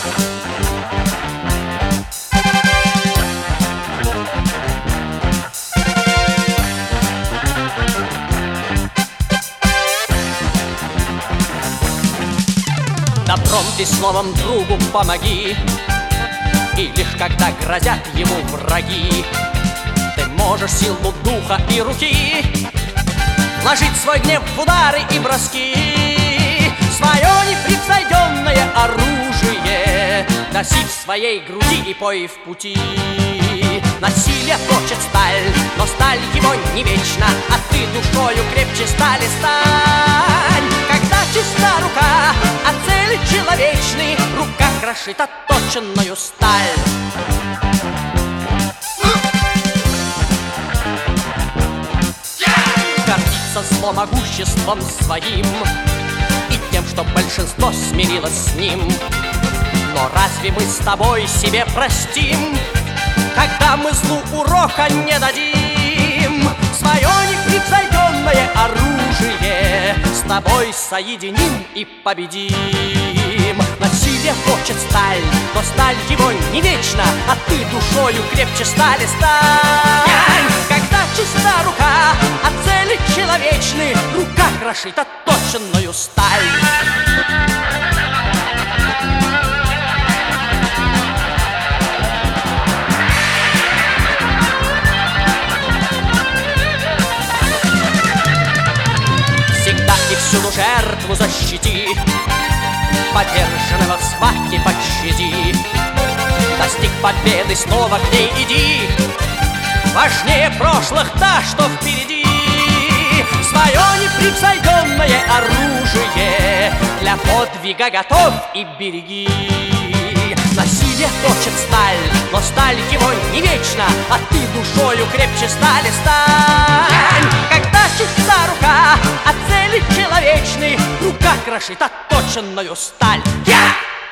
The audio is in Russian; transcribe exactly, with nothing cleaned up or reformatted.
Добром и словом другу помоги, и лишь когда грозят ему враги, ты можешь силу духа и руки вложить свой гнев в удары и броски. Свое непревзойденное оружие носи в своей груди и пой в пути. Насилие точит сталь, но сталь его не вечна, а ты душою крепче стали стань. Когда чиста рука, а цели человечны, рука крошит отточенную сталь. Гордится зло могуществом своим и тем, что большинство смирилось с ним. Но разве мы с тобой себе простим, когда мы злу урока не дадим? Свое непревзойденное оружие с тобой соединим и победим. Насилие точит сталь, но сталь его не вечна, а ты душою крепче стали стань. Когда чиста рука, а цели человечны, рука крошит отточенную сталь. И всюду жертву защити, поверженного в схватке пощади. Достиг победы, снова к ней иди, важнее прошлых та, что впереди. Свое непревзойденное оружие для подвига готов и береги. Насилие точит сталь, но сталь его не вечна, а ты душою крепче стали стань. Когда чиста рука, а цели человечны, рука крошит отточенную сталь. Yeah!